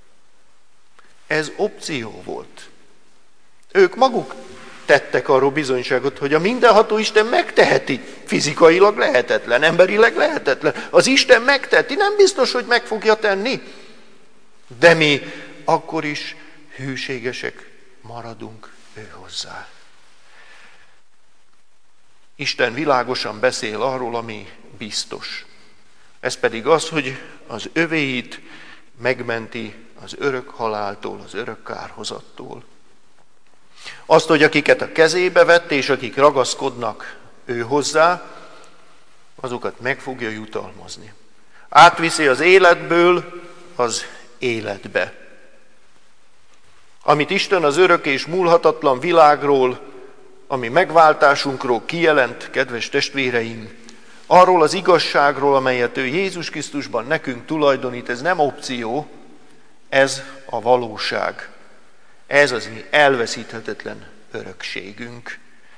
Ez opció volt. Ők maguk tettek arról bizonyságot, hogy a mindenható Isten megteheti. Fizikailag lehetetlen, emberileg lehetetlen. Az Isten megteheti, nem biztos, hogy meg fogja tenni. De mi akkor is hűségesek maradunk ő hozzá. Isten világosan beszél arról, ami biztos. Ez pedig az, hogy az övéit megmenti az örök haláltól, az örök kárhozattól. Azt, hogy akiket a kezébe vett, és akik ragaszkodnak ő hozzá, azokat meg fogja jutalmazni. Átviszi az életből az életbe. Amit Isten az örök és múlhatatlan világról, ami megváltásunkról kijelent, kedves testvéreim, arról az igazságról, amelyet ő Jézus Krisztusban nekünk tulajdonít, ez nem opció, ez a valóság. Ez az mi elveszíthetetlen örökségünk.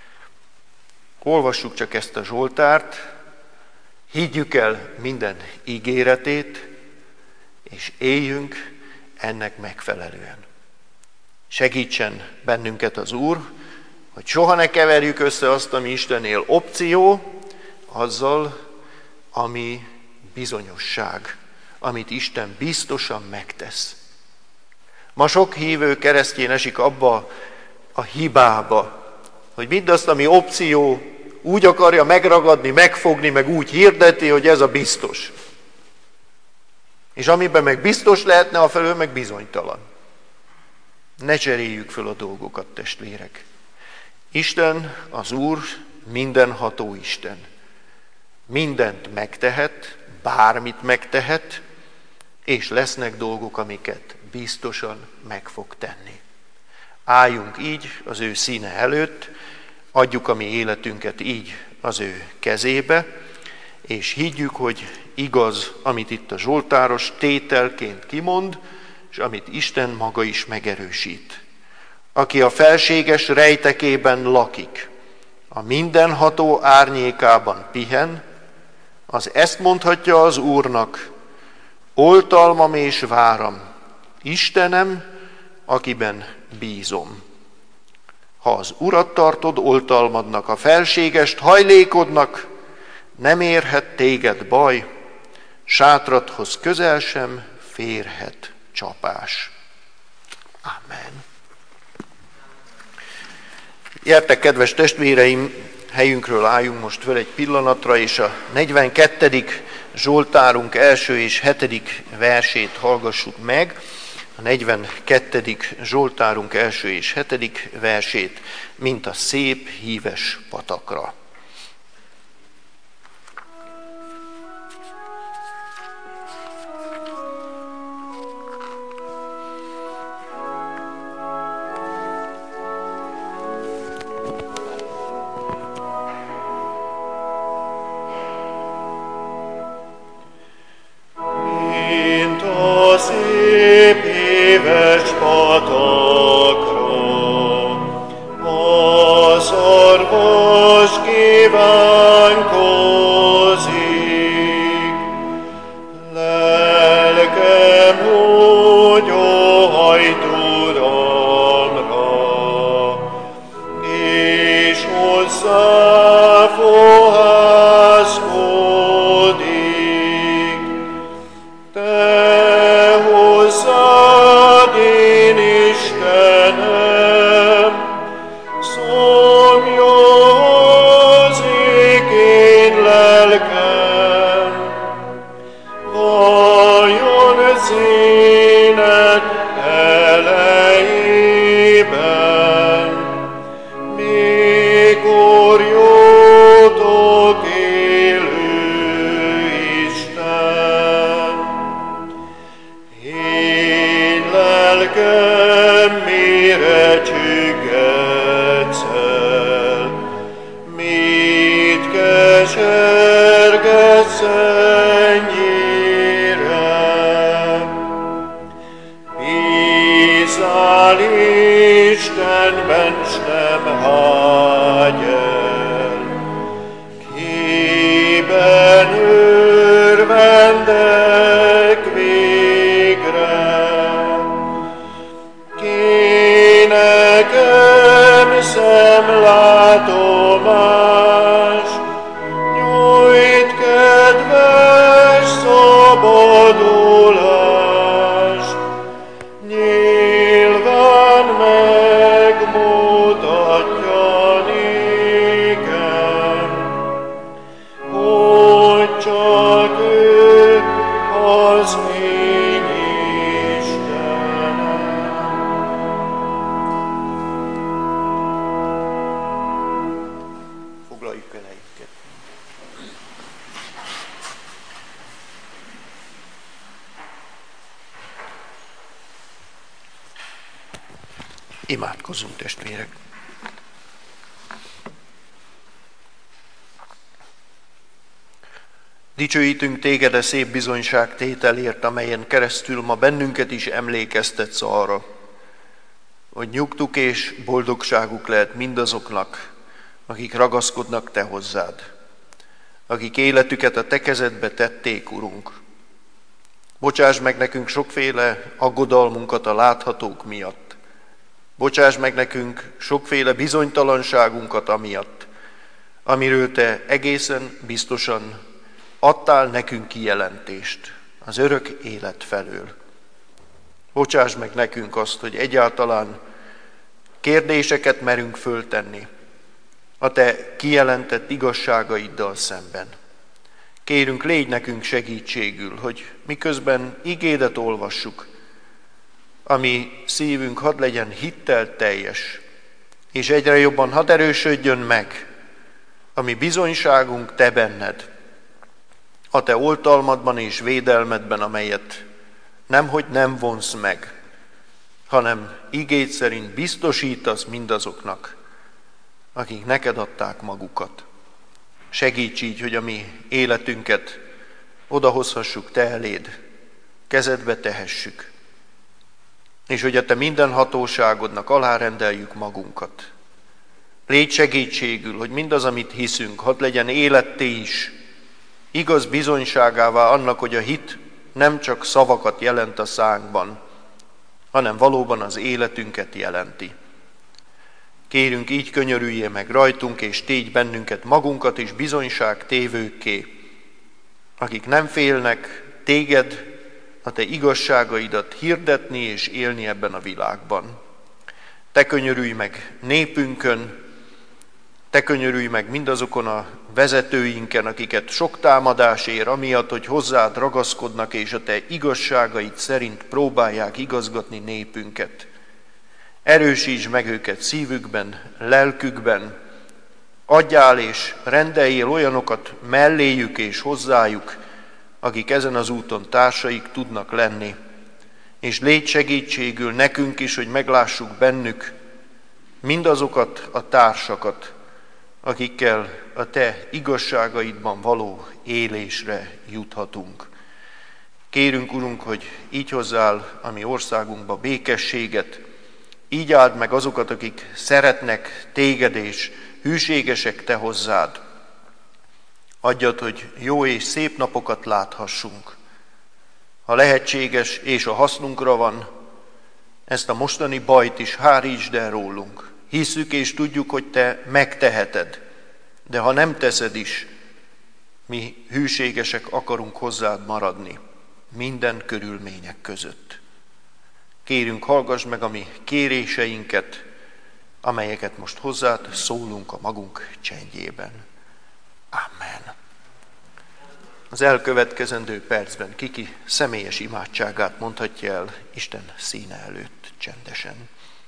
Olvassuk csak ezt a Zsoltárt, higgyük el minden ígéretét, és éljünk ennek megfelelően. Segítsen bennünket az Úr, hogy soha ne keverjük össze azt, ami Istennél opció, azzal, ami bizonyosság, amit Isten biztosan megtesz. Ma sok hívő keresztény esik abba a hibába, hogy mindazt, ami opció, úgy akarja megragadni, megfogni, meg úgy hirdeti, hogy ez a biztos. És amiben meg biztos lehetne, afelől meg bizonytalan. Ne cseréljük föl a dolgokat, testvérek. Isten, az Úr, mindenható Isten. Mindent megtehet, bármit megtehet, és lesznek dolgok, amiket biztosan meg fog tenni. Álljunk így az ő színe előtt, adjuk a mi életünket így az ő kezébe, és higgyük, hogy igaz, amit itt a zsoltáros tételként kimond, és amit Isten maga is megerősít. Aki a felséges rejtekében lakik, a mindenható árnyékában pihen, az ezt mondhatja az Úrnak, oltalmam és váram, Istenem, akiben bízom. Ha az Urat tartod oltalmadnak, a felségest hajlékodnak, nem érhet téged baj, sátradhoz közel sem férhet csapás. Amen. Gyertek, kedves testvéreim, helyünkről álljunk most föl egy pillanatra, és a 42. Zsoltárunk első és 7. versét hallgassuk meg. A 42. Zsoltárunk első és 7. versét, mint a szép híves patakra. hozzá fohászkodik, te hozzád én Istenem, szomjazik én lelkem, vajon színek elejében, mikor jótok élő Isten. Én lelkem mire csüggedsz el, mit kesergetsz ennyire? Bízzál Istenben, s nem hágy el, kiben örvendek végre. Ki nekem szemlátomás, nyújt kedves szabadulást, nyilván megmutatja nékem, hogy csak ő az én Istenem. Foglaljuk el helyünket. Imádkozzunk, testvérek! Dicsőítünk téged a szép bizonyság tételért, amelyen keresztül ma bennünket is emlékeztetsz arra, hogy nyugtuk és boldogságuk lehet mindazoknak, akik ragaszkodnak te hozzád, akik életüket a te kezedbe tették, Urunk. Bocsáss meg nekünk sokféle aggodalmunkat a láthatók miatt. Bocsáss meg nekünk sokféle bizonytalanságunkat amiatt, amiről te egészen biztosan adtál nekünk kijelentést az örök élet felől. Bocsáss meg nekünk azt, hogy egyáltalán kérdéseket merünk föltenni a te kijelentett igazságaiddal szemben. Kérünk, légy nekünk segítségül, hogy miközben igédet olvassuk, ami szívünk hadd legyen hittel teljes, és egyre jobban hadd erősödjön meg, ami bizonyságunk te benned, a te oltalmadban és védelmedben, amelyet nemhogy nem vonsz meg, hanem igéd szerint biztosítasz mindazoknak, akik neked adták magukat. Segíts így, hogy a mi életünket odahozhassuk te eléd, kezedbe tehessük, és hogy a te minden hatóságodnak alárendeljük magunkat. Légy segítségül, hogy mindaz, amit hiszünk, hadd legyen életté is, igaz bizonyságává annak, hogy a hit nem csak szavakat jelent a szánkban, hanem valóban az életünket jelenti. Kérünk, így könyörüljél meg rajtunk, és tégy bennünket magunkat is bizonyság tévőkké, akik nem félnek téged, a te igazságaidat hirdetni és élni ebben a világban. Te könyörülj meg népünkön, te könyörülj meg mindazokon a vezetőinken, akiket sok támadás ér, amiatt, hogy hozzád ragaszkodnak, és a te igazságaid szerint próbálják igazgatni népünket. Erősítsd meg őket szívükben, lelkükben, adjál és rendeljél olyanokat melléjük és hozzájuk, akik ezen az úton társaik tudnak lenni, és légy segítségül nekünk is, hogy meglássuk bennük mindazokat a társakat, akikkel a te igazságaidban való élésre juthatunk. Kérünk, Urunk, hogy így hozzál a mi országunkba békességet, így áld meg azokat, akik szeretnek téged és hűségesek te hozzád. Adjad, hogy jó és szép napokat láthassunk. Ha lehetséges és a hasznunkra van, ezt a mostani bajt is hárítsd el rólunk. Hisszük és tudjuk, hogy te megteheted. de ha nem teszed is, mi hűségesek akarunk hozzád maradni minden körülmények között. Kérünk, hallgass meg a mi kéréseinket, amelyeket most hozzád szólunk a magunk csendjében. Amen. Az elkövetkezendő percben kiki személyes imádságát mondhatja el Isten színe előtt csendesen.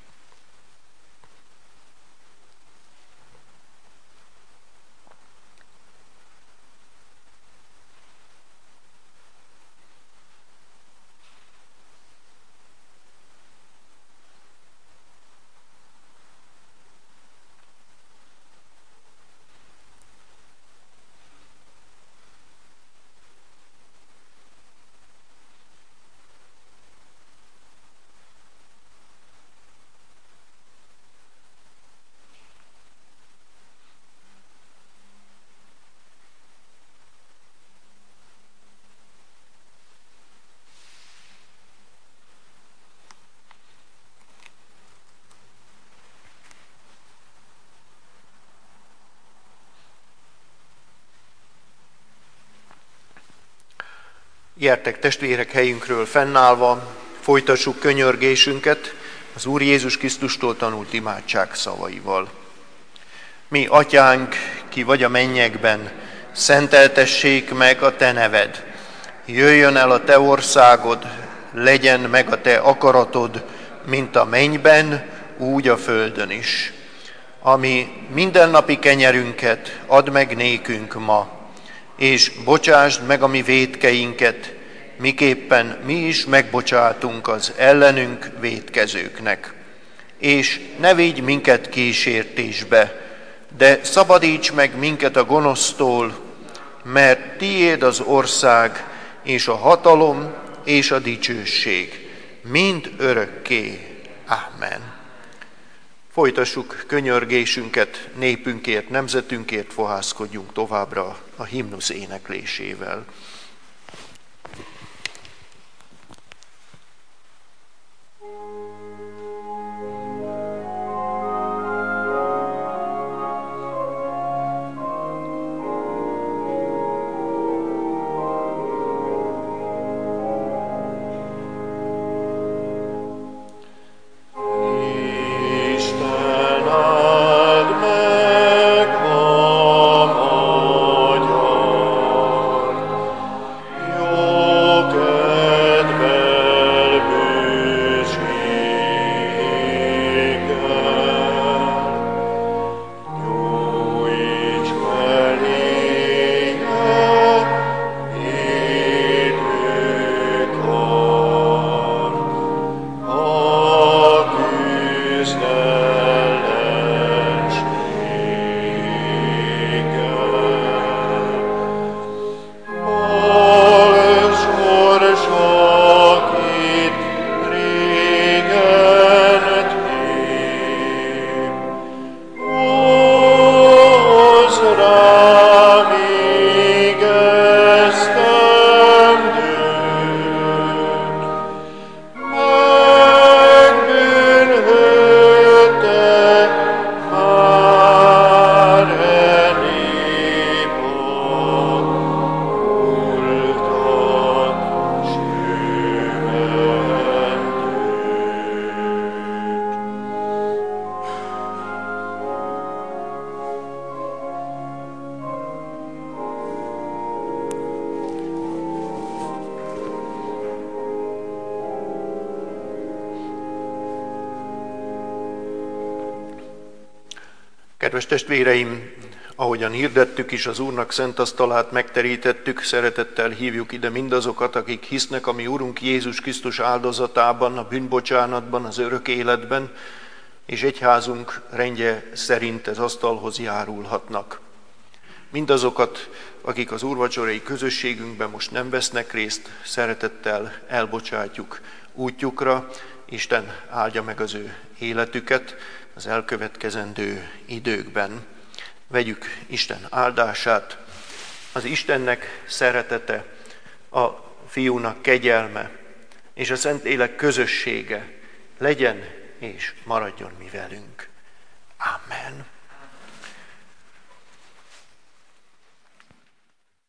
Gyertek, testvérek, helyünkről fennállva, folytassuk könyörgésünket az Úr Jézus Krisztustól tanult imádság szavaival. Mi, Atyánk, ki vagy a mennyekben, szenteltessék meg a Te neved. Jöjjön el a Te országod, legyen meg a Te akaratod, mint a mennyben, úgy a földön is. Ami mindennapi kenyerünket add meg nékünk ma, és bocsásd meg a mi vétkeinket, miképpen mi is megbocsátunk az ellenünk vétkezőknek. És ne vigy minket kísértésbe, de szabadíts meg minket a gonosztól, mert tiéd az ország, és a hatalom, és a dicsőség, mind örökké. Amen. Folytassuk könyörgésünket népünkért, nemzetünkért, fohászkodjunk továbbra a himnusz éneklésével. Kedves testvéreim, ahogyan hirdettük is, az Úrnak szent asztalát megterítettük, szeretettel hívjuk ide mindazokat, akik hisznek a mi Úrunk Jézus Krisztus áldozatában, a bűnbocsánatban, az örök életben, és egyházunk rendje szerint az asztalhoz járulhatnak. Mindazokat, akik az úrvacsorai közösségünkben most nem vesznek részt, szeretettel elbocsátjuk útjukra. Isten áldja meg az ő életüket az elkövetkezendő időkben. Vegyük Isten áldását. Az Istennek szeretete, a Fiúnak kegyelme és a Szentlélek közössége legyen és maradjon mi velünk.